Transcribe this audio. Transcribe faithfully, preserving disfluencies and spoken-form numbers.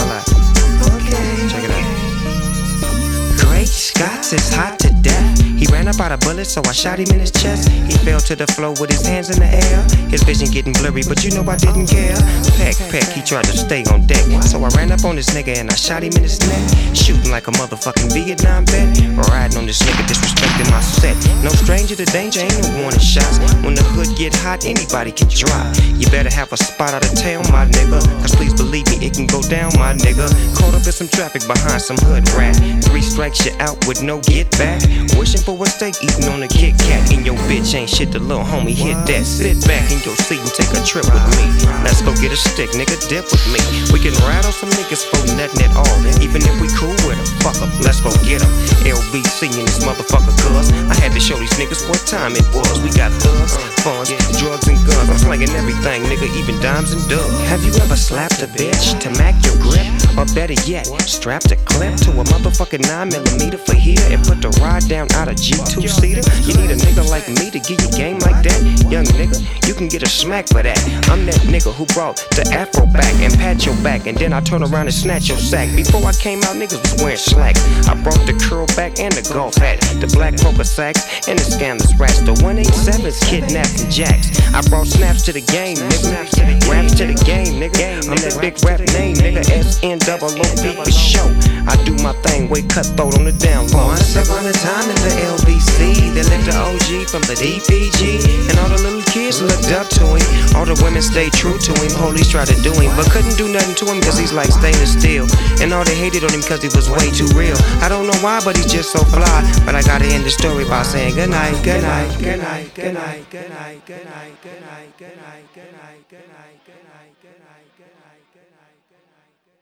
my lap. Okay. Check it out. Great Scott is hot to death. He ran up out of bullets, so I shot him in his chest. He fell to the floor with his hands in the air. His vision getting blurry, but you know I didn't care. Peck, peck, he tried to stay on deck. So I ran up on this nigga and I shot him in his neck. Shooting like a motherfucking Vietnam vet. Riding on this nigga, disrespecting my set. No stranger to danger, ain't no warning shots. When the hood get hot, anybody can drop. You better have a spot out of town, my nigga. Cause please believe me, it can go down, my nigga. Caught up in some traffic behind some hood rat. Three strikes, you out with no get back. Wishing for a steak, eating on a Kit Kat. And your bitch ain't shit, the little homie hit that. Sit back in your seat and take a trip with me. Let's go get a stick, nigga, dip with me. We can ride on some niggas for nothing at all. Even if we cool with them, fuck em, let's go get em. L B C in this motherfucker cuz I had to show these niggas what time it was. We got thugs, funds, drugs and guns. I'm slanging everything, nigga, even dimes and dubs. Have you ever slapped a bitch to mac your grip? Or better yet, strapped a clip to a motherfucking nine millimeter for here and put the ride down out of G two seater? You need a nigga like me to give you game like that? Young nigga, you can get a smack for that. I'm that nigga who brought the afro back and pat your back, and then I turn around and snatch your sack. Before I came out, niggas was wearing slacks. I brought the curl back and the golf hat, the black poker sacks and the scandalous rats, the one eighty-sevens, kidnaps and jacks. I brought snaps to the game, nigga. Raps to the game, nigga. I'm that big rap name, nigga. S N double O P for show. I do my thing, way cutthroat on the down low. Once upon a time in the L B C, they let the O G from the D P G, and all the little kids looked up to him. All the women stayed true to him. Police tried to do him, but couldn't do nothing to him cause he's like stainless steel. And all they hated on him cause he was way too real. I don't know why, but he's just so fly. But I gotta end the story by saying good night, good night, good night, good night, good night, good night, good night, good night, good night, good night, good night, good night, good night, good night, good night.